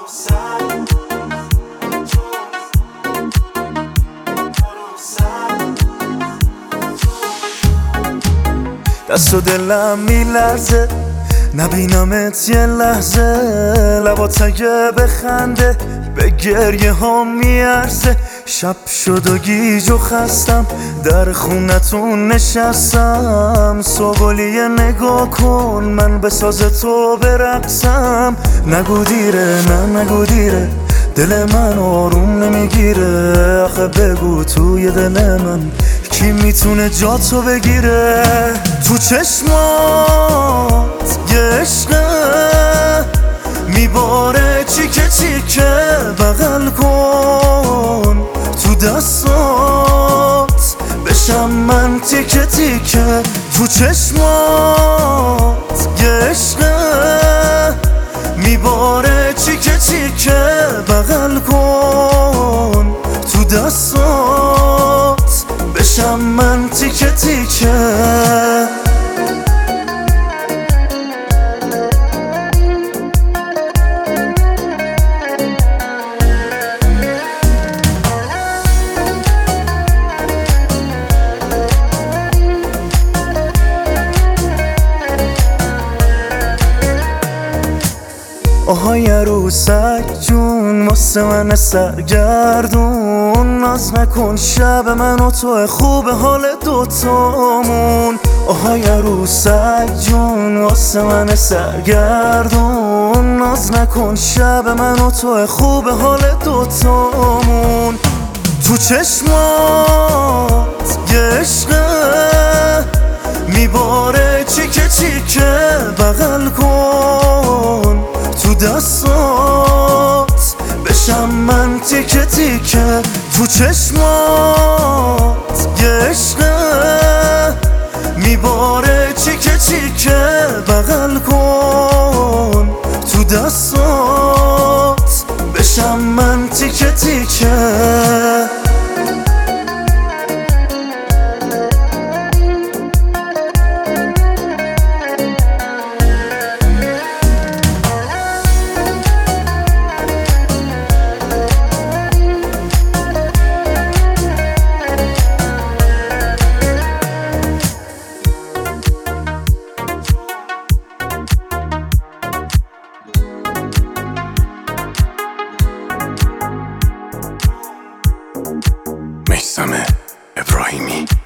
دست و دلم میلرزه نبینمت یه لحظه، لبات اگه بخنده به گریه ها میارزه. شب شد و گیج و خستم در خونتون نشستم، صبحولیه نگاه کن من به ساز تو برقصم. نگو دیره نه نگو دیره، دل من آروم نمیگیره. آخه بگو توی دل من کی میتونه جا تو بگیره؟ تو چشمات یه عشقه میباره چیکه چیکه، بغل کن تو دستات بشم من تیکه تیکه. تو چشمات یه عشقه میباره چیکه چیکه، بغل کن تو دستات بشم من تیکه تیکه. آهای عروسک جون واسه من سرگردون، ناز نکن شب من و تو خوب حال دوتامون. آهای عروسک جون واسه من سرگردون، ناز نکن شب من و تو خوب حال دوتامون. تو چشمات یه عشقه میباره چیکه چیکه، بغل کن تو دستات بشم من تیکه تیکه. تو چشمات یه عشقه میباره چیکه چیکه، بغل کن تو دستات بشم من تیکه تیکه. میثم ابراهیمی